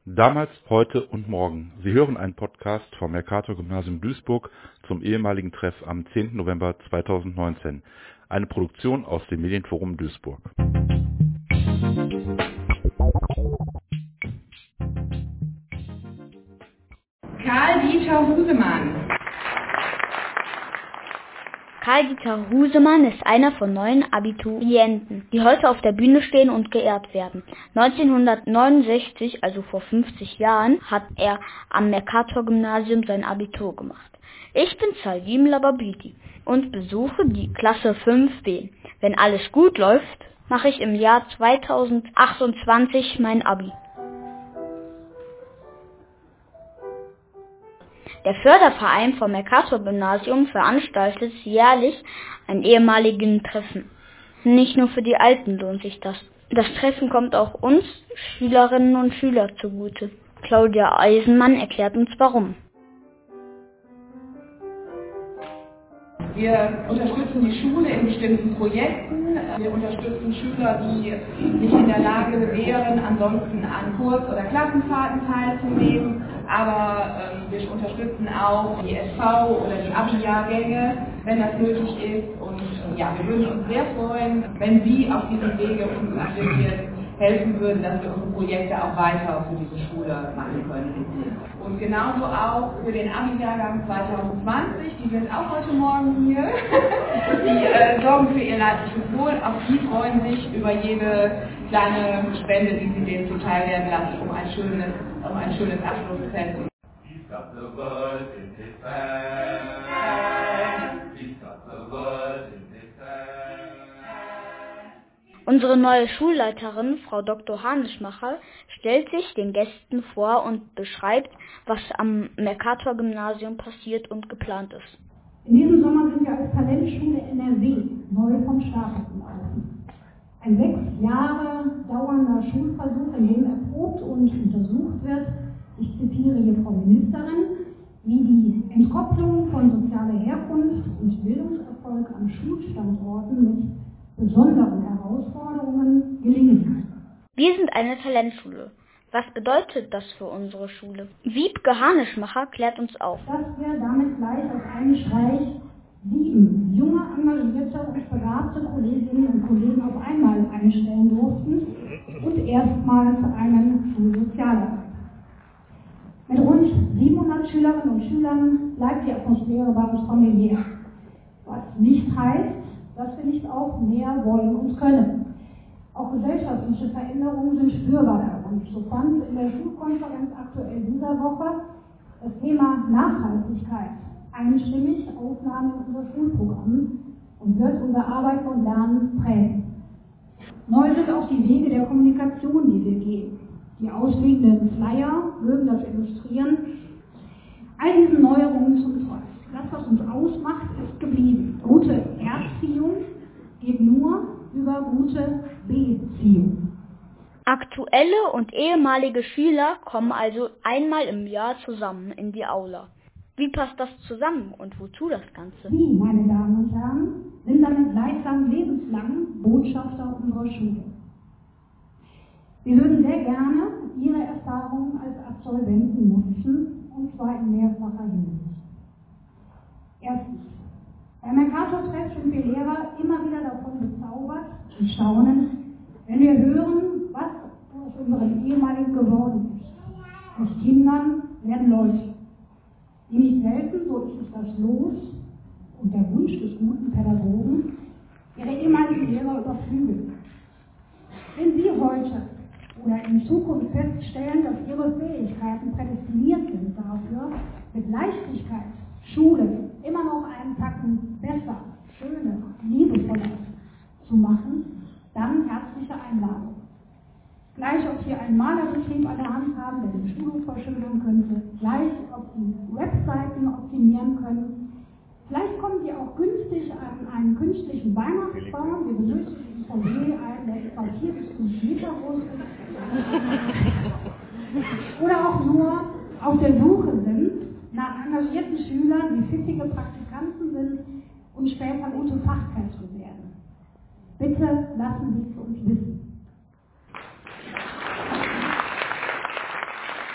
Damals, heute und morgen. Sie hören einen Podcast vom Mercator-Gymnasium Duisburg zum ehemaligen Treff am 10. November 2019. Eine Produktion aus dem Medienforum Duisburg. Karl-Dieter Husemann. Karl-Dieter Husemann ist einer von 9 Abiturienten, die heute auf der Bühne stehen und geehrt werden. 1969, also vor 50 Jahren, hat er am Mercator-Gymnasium sein Abitur gemacht. Ich bin Salim Lababidi und besuche die Klasse 5b. Wenn alles gut läuft, mache ich im Jahr 2028 mein Abi. Der Förderverein vom Mercator-Gymnasium veranstaltet jährlich einen ehemaligen Treffen. Nicht nur für die Alten lohnt sich das. Das Treffen kommt auch uns, Schülerinnen und Schüler, zugute. Claudia Eisenmann erklärt uns warum. Wir unterstützen die Schule in bestimmten Projekten. Wir unterstützen Schüler, die nicht in der Lage wären, ansonsten an Kurs- oder Klassenfahrten teilzunehmen. Aber wir unterstützen auch die SV oder die Abi-Jahrgänge, wenn das nötig ist. Und wir würden uns sehr freuen, wenn Sie auf diesem Wege uns ein bisschen helfen würden, dass wir unsere Projekte auch weiter für diese Schule machen können. Und genauso auch für den Abi-Jahrgang 2020, die sind auch heute Morgen hier. Die sorgen für ihr leibliches Wohl. Auch die freuen sich über jede kleine Spende, die sie denen zuteil werden lassen, um ein schönes Abschlussfest. Unsere neue Schulleiterin, Frau Dr. Hanischmacher, stellt sich den Gästen vor und beschreibt, was am Mercator-Gymnasium passiert und geplant ist. In diesem Sommer sind wir als Talentschule NRW neu vom Stapel gelaufen. Ein 6 Jahre dauernder Schulversuch, in dem erprobt und untersucht wird, ich zitiere hier Frau Ministerin, wie die Entkopplung von sozialer Herkunft und Bildungserfolg an Schulstandorten mit besonderen Herausforderungen gelingen kann. Wir sind eine Talentschule. Was bedeutet das für unsere Schule? Wiebke Hanischmacher klärt uns auf. Dass wir damit gleich auf einen Streich 7 junge, engagierte und begabte Kolleginnen und Kollegen auf einmal einstellen durften und erstmals einen Schulsozialarbeiter. Mit rund 700 Schülerinnen und Schülern bleibt die Atmosphäre bei uns familiär. Was nicht heißt, dass wir nicht auch mehr wollen und können. Auch gesellschaftliche Veränderungen sind spürbar bei uns. So fand in der Schulkonferenz aktuell dieser Woche das Thema Nachhaltigkeit einstimmig Aufnahme in unser Schulprogramm und wird unser Arbeiten und Lernen prägen. Neu sind auch die Wege der Kommunikation, die wir gehen. Die ausliegenden Flyer mögen das illustrieren. All diesen Neuerungen zum Trotz. Das, was uns ausmacht, ist geblieben. Gute Erziehung geht nur über gute Beziehung. Aktuelle und ehemalige Schüler kommen also einmal im Jahr zusammen in die Aula. Wie passt das zusammen und wozu das Ganze? Sie, meine Damen und Herren, sind damit gleichsam lebenslang Botschafter unserer Schule. Wir würden sehr gerne Ihre Erfahrungen als Absolventen nutzen, und zwar in mehrfacher Hinsicht. Erstens, beim Mercator-Treff sind wir Lehrer immer wieder davon bezaubert und staunen, wenn wir hören, was aus unseren ehemaligen geworden ist. Aus Kindern werden Leute, die nicht selten, so ist es das Los und der Wunsch des guten Pädagogen, ihre ehemaligen Lehrer überflügeln. Wenn Sie heute oder in Zukunft feststellen, dass Ihre Fähigkeiten prädestiniert sind dafür, mit Leichtigkeit Schule immer noch einen Tacken besser, schöner, liebevoller zu machen, dann herzliche Einladung. Gleich, ob Sie einen Malerbetrieb an der Hand haben, der den Schulhof verschönern könnte, gleich, ob Sie Webseiten optimieren können. Vielleicht kommen Sie auch günstig an einen künstlichen Weihnachtsbaum. Wir benötigen im Foyer einen, der etwa 4 bis 5 Meter groß ist. Oder auch nur auf der Suche sind nach engagierten Schülern, die pfiffige Praktikanten sind und später gute Fachkräfte werden. Bitte lassen Sie es uns wissen.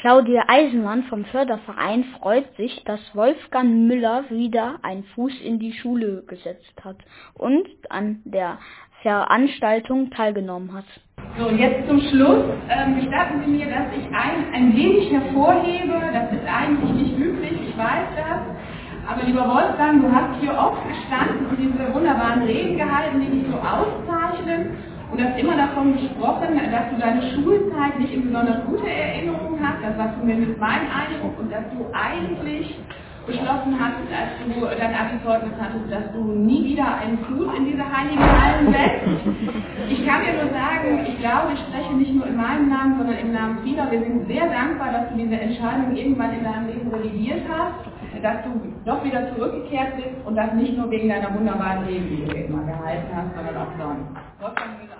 Claudia Eisenmann vom Förderverein freut sich, dass Wolfgang Müller wieder einen Fuß in die Schule gesetzt hat und an der Veranstaltung teilgenommen hat. So, jetzt zum Schluss gestatten Sie mir, dass ich ein wenig hervorhebe. Das ist eigentlich nicht üblich, ich weiß das. Aber lieber Wolfgang, du hast hier oft gestanden und diese wunderbaren Reden gehalten, die dich so auszeichnen. Und hast immer davon gesprochen, dass du deine Schulzeit nicht in besonders gute Erinnerung hast. Das war zumindest mein Eindruck. Und dass du eigentlich beschlossen hattest, als du dein Abi-Zeugnis hattest, dass du nie wieder einen Fuß in diese heiligen Hallen setzt. Ich kann dir nur sagen, ich glaube, ich spreche nicht nur in meinem Namen, sondern im Namen vieler. Wir sind sehr dankbar, dass du diese Entscheidung irgendwann in deinem Leben revidiert hast, dass du doch wieder zurückgekehrt bist und das nicht nur wegen deiner wunderbaren Reden, die du immer gehalten hast, sondern auch sonst.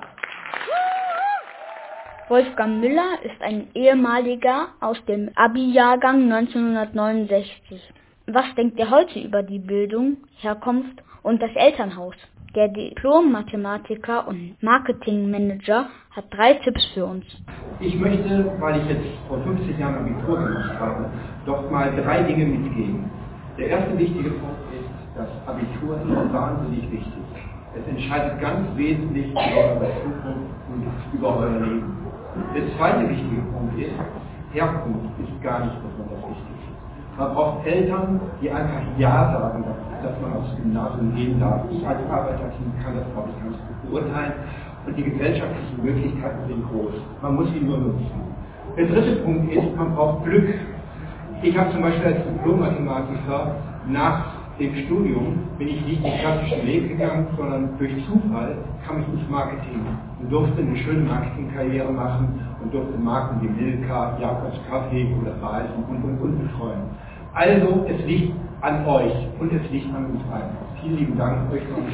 Wolfgang Müller ist ein ehemaliger aus dem Abi-Jahrgang 1969. Was denkt ihr heute über die Bildung, Herkunft und das Elternhaus? Der Diplom-Mathematiker und Marketingmanager hat 3 Tipps für uns. Ich möchte, weil ich jetzt vor 50 Jahren Abitur gemacht habe, doch mal 3 Dinge mitgeben. Der erste wichtige Punkt ist, das Abitur ist wahnsinnig wichtig. Es entscheidet ganz wesentlich über eure Zukunft und über euer Leben. Der zweite wichtige Punkt ist, Herkunft ist gar nicht besonders wichtig. Man braucht Eltern, die einfach Ja sagen, dass man aufs Gymnasium gehen darf. Ich als Arbeiterkind kann das, glaube ich, ganz gut beurteilen. Und die gesellschaftlichen Möglichkeiten sind groß. Man muss sie nur nutzen. Der dritte Punkt ist, man braucht Glück. Ich habe zum Beispiel als Diplom-Mathematiker nach dem Studium bin ich nicht den klassischen Weg gegangen, sondern durch Zufall kam ich ins Marketing und durfte eine schöne Marketingkarriere machen und durfte Marken wie Milka, Jakobs Kaffee oder Balsen und betreuen. Also, es liegt an euch und es liegt an uns allen. Vielen lieben Dank euch noch.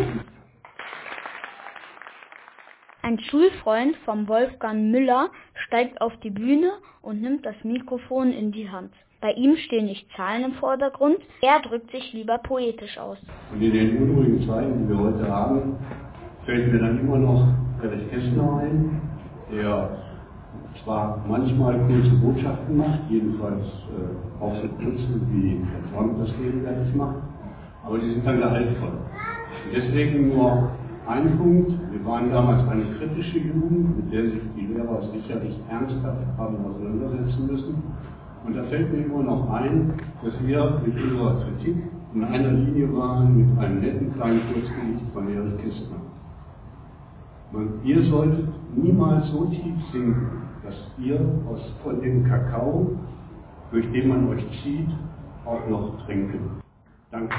Ein Schulfreund von Wolfgang Müller steigt auf die Bühne und nimmt das Mikrofon in die Hand. Bei ihm stehen nicht Zahlen im Vordergrund, er drückt sich lieber poetisch aus. Und in den unruhigen Zeiten, die wir heute haben, fällt mir dann immer noch Erich Kästner ein, der zwar manchmal kurze Botschaften macht, jedenfalls auch so kurze wie der Trump das gegenwärtig macht, aber die sind dann gehaltvoll. Und deswegen nur ein Punkt: Wir waren damals eine kritische Jugend, mit der sich die Lehrer sicherlich ernsthaft haben auseinandersetzen müssen. Und da fällt mir immer noch ein, dass wir mit unserer Kritik in einer Linie waren mit einem netten kleinen Kurzgedicht von Erich Kästner. Ihr solltet niemals so tief sinken, dass ihr von dem Kakao, durch den man euch zieht, auch noch trinken. Danke.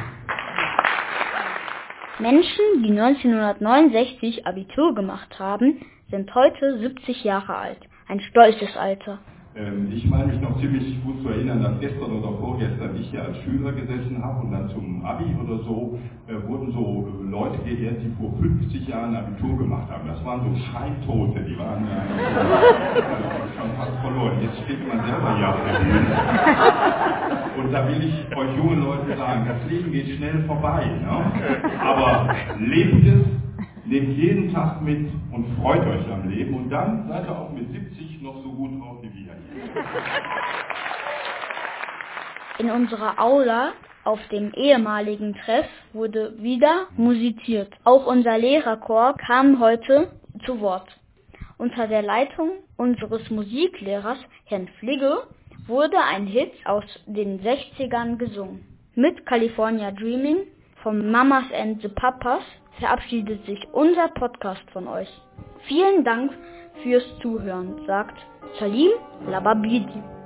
Menschen, die 1969 Abitur gemacht haben, sind heute 70 Jahre alt. Ein stolzes Alter. Ich meine mich noch ziemlich gut zu erinnern, dass gestern oder vorgestern ich hier als Schüler gesessen habe und dann zum Abi oder so wurden so Leute geehrt, die vor 50 Jahren Abitur gemacht haben. Das waren so Scheintote, die waren schon fast verloren. Jetzt steht man selber hier auf der Bühne. Und da will ich euch jungen Leuten sagen, das Leben geht schnell vorbei. Ne? Aber lebt es, nehmt jeden Tag mit und freut euch am Leben. Und dann seid ihr auch mit 70 noch so gut drauf wie wir. In unserer Aula auf dem ehemaligen Treff wurde wieder musiziert. Auch unser Lehrerchor kam heute zu Wort. Unter der Leitung unseres Musiklehrers, Herrn Fligge, wurde ein Hit aus den 60ern gesungen. Mit California Dreaming von Mamas and the Papas verabschiedet sich unser Podcast von euch. Vielen Dank fürs Zuhören, sagt Salim Lababidi.